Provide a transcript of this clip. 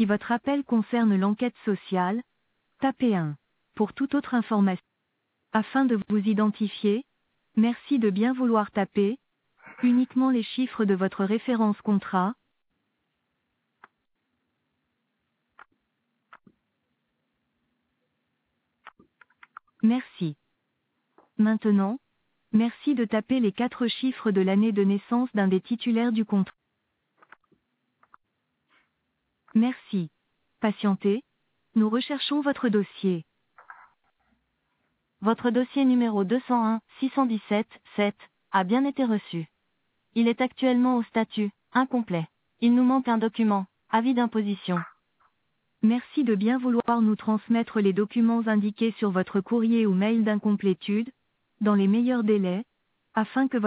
Si votre appel concerne l'enquête sociale, tapez 1. Pour toute autre information, afin de vous identifier, merci de bien vouloir taper uniquement les chiffres de votre référence contrat. Merci. Maintenant, merci de taper les 4 chiffres de l'année de naissance d'un des titulaires du contrat. Merci. Patientez. Nous recherchons votre dossier. Votre dossier numéro 201 617 7 a bien été reçu. Il est actuellement au statut incomplet. Il nous manque un document, avis d'imposition. Merci de bien vouloir nous transmettre les documents indiqués sur votre courrier ou mail d'incomplétude, dans les meilleurs délais, afin que